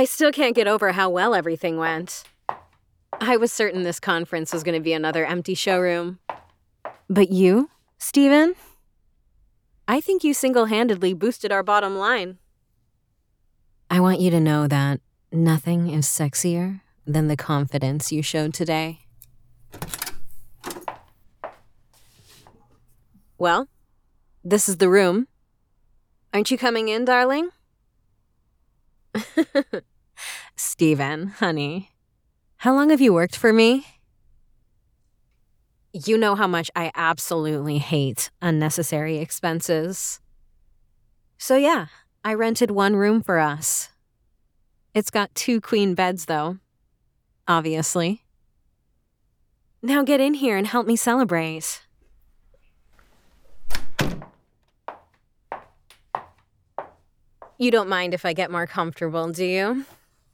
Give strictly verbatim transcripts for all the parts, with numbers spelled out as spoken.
I still can't get over how well everything went. I was certain this conference was going to be another empty showroom. But you, Steven? I think you single-handedly boosted our bottom line. I want you to know that nothing is sexier than the confidence you showed today. Well, this is the room. Aren't you coming in, darling? Steven, honey, how long have you worked for me? You know how much I absolutely hate unnecessary expenses. So yeah, I rented one room for us. It's got two queen beds, though. Obviously. Now get in here and help me celebrate. You don't mind if I get more comfortable, do you?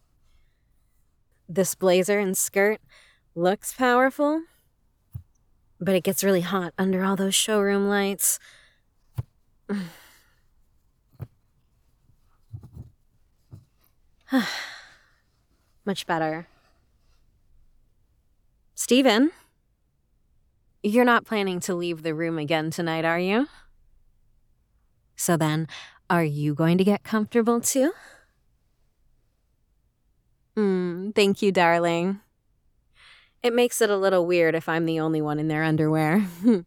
This blazer and skirt looks powerful, but it gets really hot under all those showroom lights. Much better. Steven, you're not planning to leave the room again tonight, are you? So then, are you going to get comfortable too? Hmm, thank you, darling. It makes it a little weird if I'm the only one in their underwear.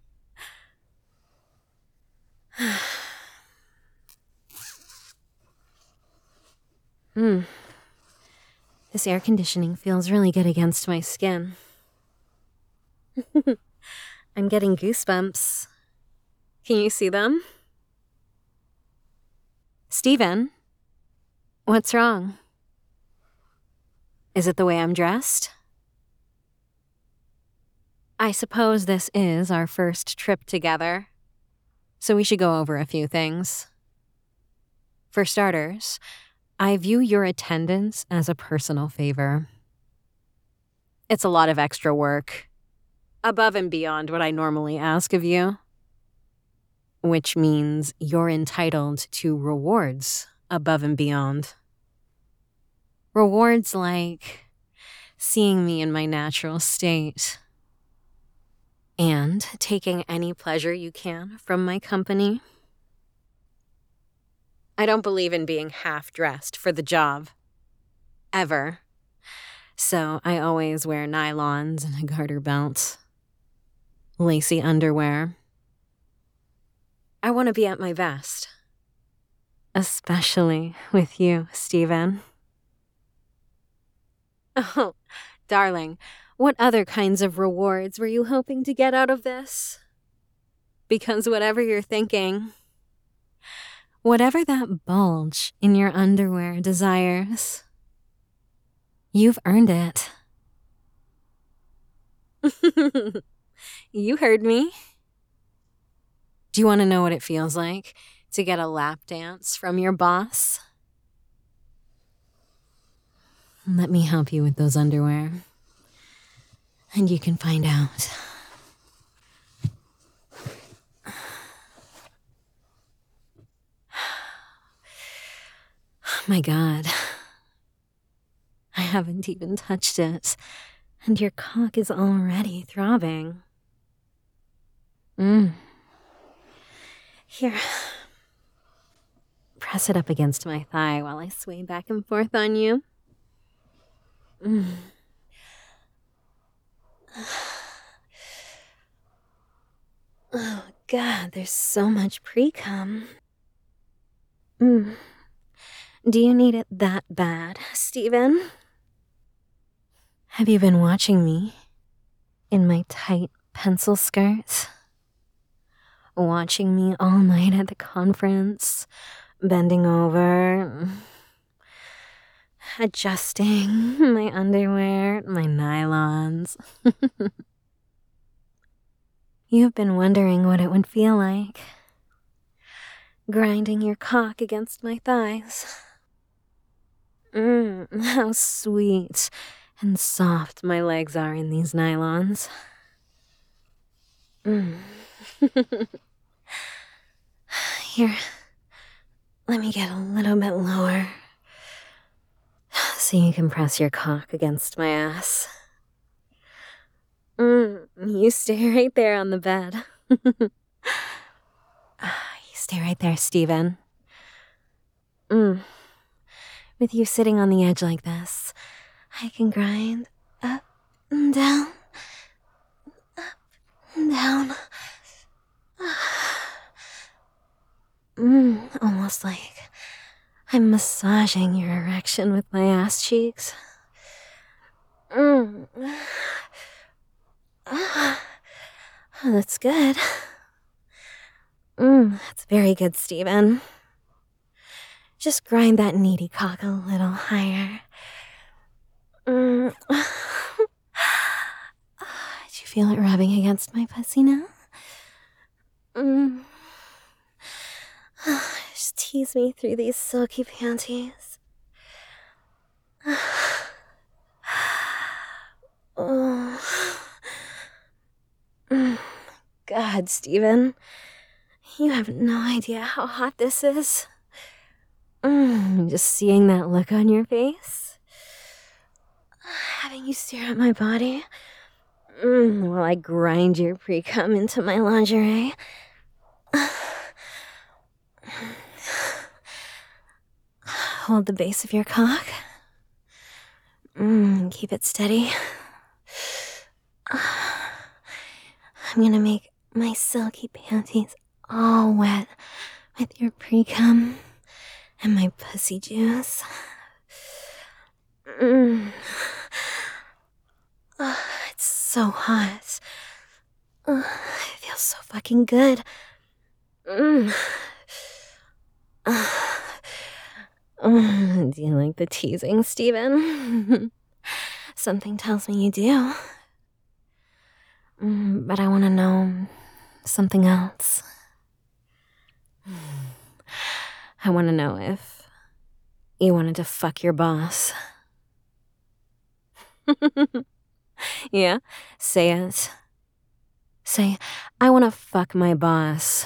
Hmm. This air conditioning feels really good against my skin. I'm getting goosebumps. Can you see them? Steven, what's wrong? Is it the way I'm dressed? I suppose this is our first trip together, so we should go over a few things. For starters, I view your attendance as a personal favor. It's a lot of extra work, above and beyond what I normally ask of you. Which means you're entitled to rewards above and beyond. Rewards like seeing me in my natural state and taking any pleasure you can from my company. I don't believe in being half-dressed for the job. Ever. So I always wear nylons and a garter belt. Lacy underwear. I want to be at my best. Especially with you, Steven. Oh, darling, what other kinds of rewards were you hoping to get out of this? Because whatever you're thinking, whatever that bulge in your underwear desires, you've earned it. You heard me. Do you want to know what it feels like to get a lap dance from your boss? Let me help you with those underwear, and you can find out. My God. I haven't even touched it, and your cock is already throbbing. Mmm. Here. Press it up against my thigh while I sway back and forth on you. Mm. Oh, God, there's so much pre-cum. Mm. Do you need it that bad, Steven? Have you been watching me in my tight pencil skirt? Watching me all night at the conference, bending over, adjusting my underwear, my nylons. You've been wondering what it would feel like, grinding your cock against my thighs. Mmm, how sweet and soft my legs are in these nylons. Mmm. Here, let me get a little bit lower. so you can press your cock against my ass. Mm, you stay right there on the bed. You stay right there, Steven. Mm. With you sitting on the edge like this, I can grind up and down, up and down. Mm, almost like I'm massaging your erection with my ass cheeks. Mm. Oh, that's good. Mm, that's very good, Steven. Just grind that needy cock a little higher. Mm. Did you feel it rubbing against my pussy now? Mm. Just tease me through these silky panties. Oh. God, Steven. You have no idea how hot this is. Mm, just seeing that look on your face. Having you stare at my body. Mm, while I grind your pre-cum into my lingerie. Hold the base of your cock. Mm, keep it steady. I'm gonna make my silky panties all wet with your pre-cum and my pussy juice. Mm. Oh, it's so hot. Oh, it feels so fucking good. Mm. Oh, do you like the teasing, Steven? Something tells me you do. Mm, but I want to know something else. I want to know if you wanted to fuck your boss. Yeah? Say it. Say, I want to fuck my boss.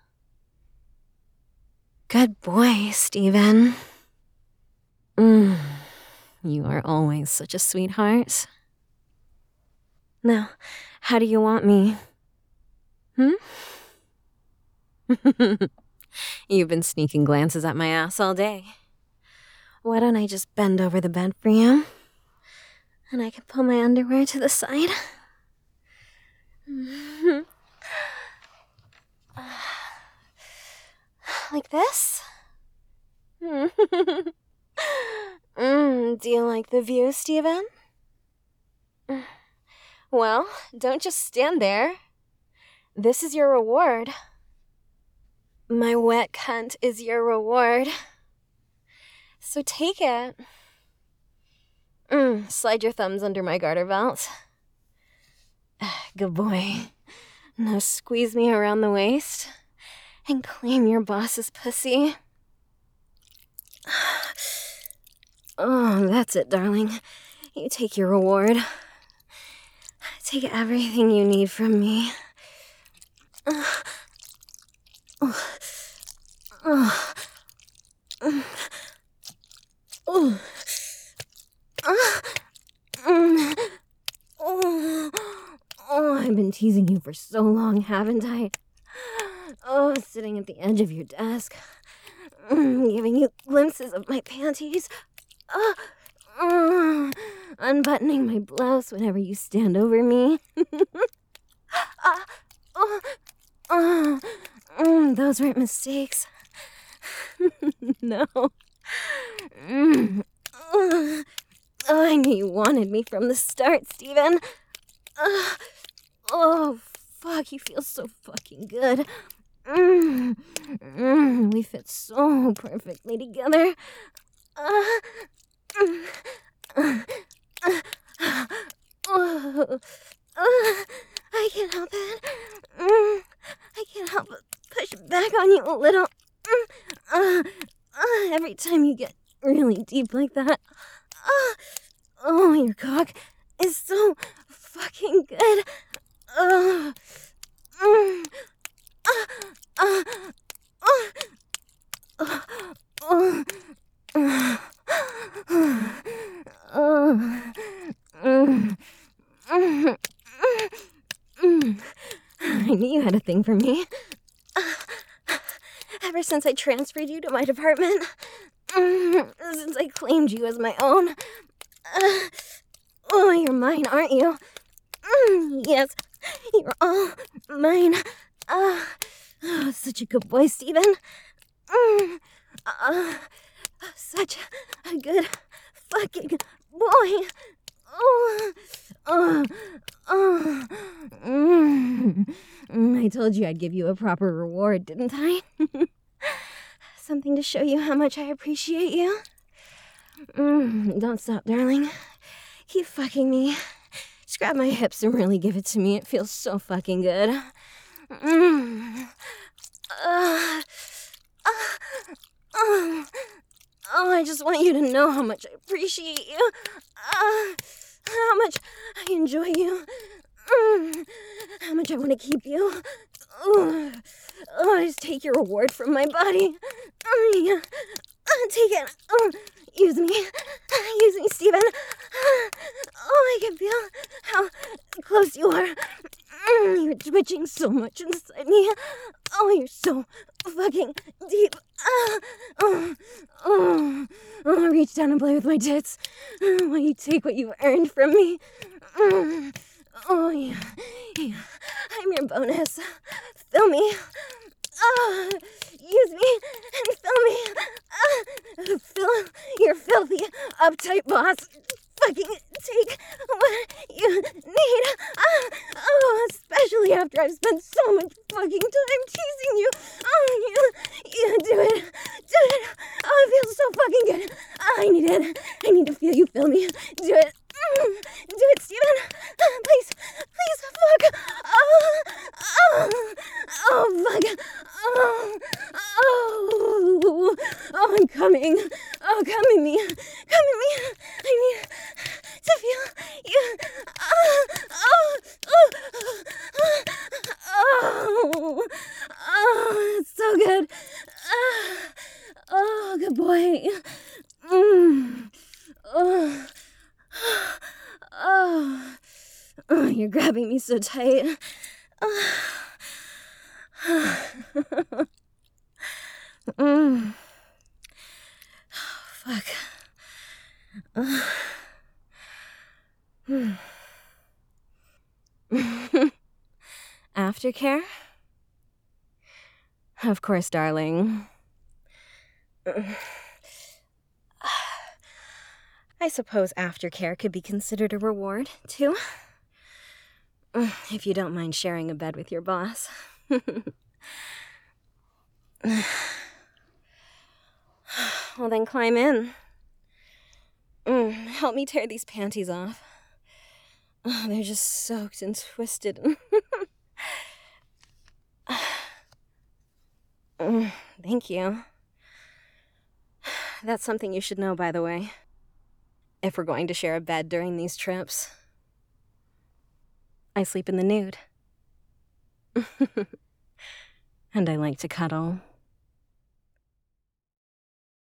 Good boy, Steven. Mm, you are always such a sweetheart. Now, how do you want me? Hmm? You've been sneaking glances at my ass all day. Why don't I just bend over the bed for you? And I can pull my underwear to the side. Like this? mm, do you like the view, Steven? Well, don't just stand there. This is your reward. My wet cunt is your reward. So take it. Mm, slide your thumbs under my garter belt. Good boy. Now squeeze me around the waist and claim your boss's pussy. Oh, that's it, darling. You take your reward. Take everything you need from me. Oh. Oh. Oh. Oh. Oh. Oh. Oh, I've been teasing you for so long, haven't I? Oh, sitting at the edge of your desk, giving you glimpses of my panties. Oh. Oh, unbuttoning my blouse whenever you stand over me. uh, oh, oh, mm, those weren't mistakes. No. Mm, oh, I knew you wanted me from the start, Steven. Uh, oh, fuck, you feel so fucking good. Mm, mm, we fit so perfectly together. Uh, Uh, uh, uh, uh, uh, I can't help it. Mm, I can't help but push back on you a little. Mm, uh, uh, every time you get really deep like that. Uh, oh, your cock is so fucking good. Uh, mm, uh, uh, uh, uh, uh, uh. thing for me. Ever since I transferred you to my department, since I claimed you as my own. Uh, oh, you're mine, aren't you? Yes, you're all mine. Uh, oh, such a good boy, Steven. Uh, such a good fucking boy. Oh, oh, oh. Mm. I told you I'd give you a proper reward, didn't I? Something to show you how much I appreciate you. Mm, don't stop, darling. Keep fucking me. Just grab my hips and really give it to me. It feels so fucking good. Mm. Uh, uh, uh, oh, I just want you to know how much I appreciate you. Uh, how much I enjoy you. Mm, how much I want to keep you. Oh, oh, just take your reward from my body. Oh, yeah. Uh, take it. Oh, use me. Use me, Steven. Oh, I can feel how close you are. Mm, you're twitching so much inside me. Oh, you're so fucking deep. Uh, oh, oh, oh, reach down and play with my tits while you take what you've earned from me. Mm, oh, yeah. yeah. I'm your bonus. Fill me. Oh, use me and fill me. Uh, fill your filthy, uptight boss. Fucking take what you need. Uh, oh, especially after I've spent so much fucking time teasing you. Oh, you, you do it. Do it. Oh, it feels so fucking good. I need it. I need to feel you feel me. Do it. Mm, do it, Steven. Uh, please, please, fuck. Oh, oh, oh, fuck. Oh, oh, oh, I'm coming. Oh, come at me. Come at me. I need to feel you. Oh, oh, oh, oh, oh, it's so good. Oh, oh, good boy. Mm. Oh. Oh, oh, you're grabbing me so tight. Oh. mm. Oh, fuck. Uh. Aftercare? Of course, darling. I suppose aftercare could be considered a reward, too. If you don't mind sharing a bed with your boss. Well, then climb in. Mm, help me tear these panties off. Oh, they're just soaked and twisted. mm, thank you. That's something you should know, by the way. If we're going to share a bed during these trips. I sleep in the nude. And I like to cuddle.